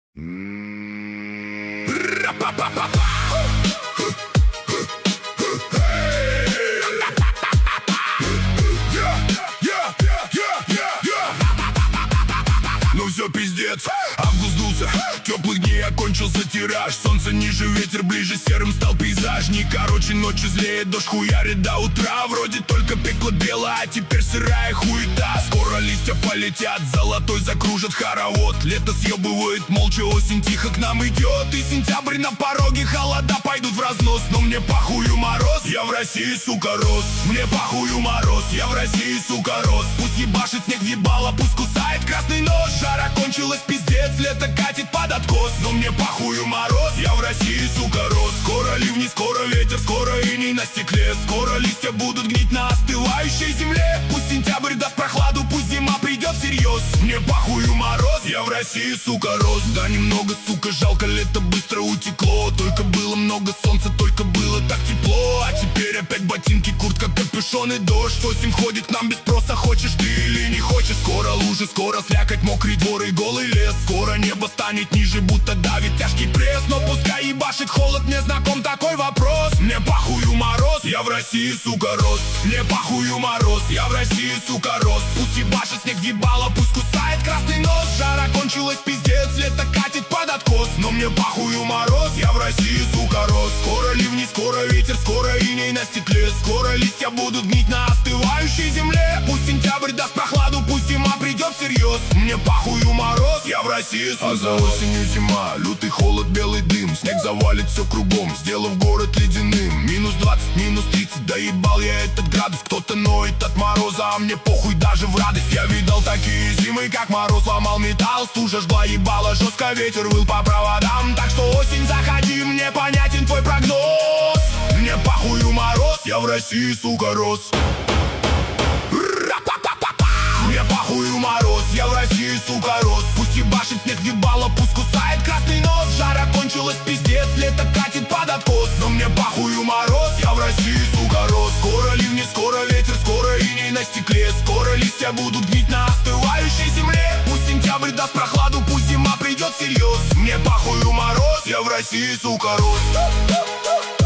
Ну все, пиздец, август сдулся, теплых дней окончился тираж. Солнце ниже, ветер ближе, серым стал пейзаж. Не короче, ночью злее, дождь хуярит до утра. Вроде только пекло бело, а теперь сырая хуета. Скоро листья полетят, золотой закружит хоровод. Лето съебывает молча, осень тихо к нам идет. И сентябрь на пороге, холода пойдут в разнос. Но мне похую мороз, я в России, сука, рос. Мне похую мороз, я в России, сука, рос. Пусть ебашит снег в ебало, пусть кусает красный нож. Жара кончилась, пиздец, лето катит под откос. Но мне похую мороз, я в России, сука, рос. Скоро ливни, скоро ветер, скоро иней на стекле. Скоро листья будут гнить на остывающей земле. Пусть сентябрь даст прохладу, пусть зима придет всерьез. Мне похую мороз, я в России, сука, рос. Да немного, сука, жалко, лето быстро утекло. Только было много солнца, только было так тепло. А теперь опять ботинки, куртка, капюшон и дождь. Осень входит к нам без спроса, хочешь ты или не хочешь. Скоро лужи, скоро слякоть, мокрый двор и голый лес. Скоро небо станет ниже, будто давит тяжкий пресс. Но пускай ебашит холод, мне знаком такой вопрос. Мне похую мороз, я в России, сука, рос. Мне похую мороз, я в России, сука, рос. Пусть ебашит снег в ебало, пусть кусает красный нос. Жара кончилась, пиздец, лето катит под откос. Но мне похую мороз, я в России, сука, рос. Скоро ливни, скоро ветер, скоро иней на стекле. Скоро листья будут гнить на остывающей земле. Пусть сентябрь даст прохладу, пусть зима придет всерьез. Мне похую мороз, я в России, сука, рос. А за осенью зима, лютый холод, белый дым. Снег завалит все кругом, сделав город ледяным. Минус 20, минус 30, доебал я этот градус. Кто-то ноет от мороза, а мне похуй даже в радость. Я видал такие зимы, как мороз ломал металл. Стужа жгла ебало, жестко ветер выл по проводам. Так что осень, заходи, мне понятен твой прогноз. Мне похую мороз, я в России, сука, рос. Мне похую мороз, я в России, сука, рос. Пусть ебашит снег в ебало, пусть кусает красный нос. Жара кончилась, пиздец, лето катит под откос. Но мне похую мороз, я в России, сука, рос. Скоро ливни, скоро ветер, скоро иней на стекле. Скоро листья будут гнить на остывающей земле. Пусть сентябрь даст прохладу, пусть зима придет всерьез. Мне похую мороз, я в России, сука, рос.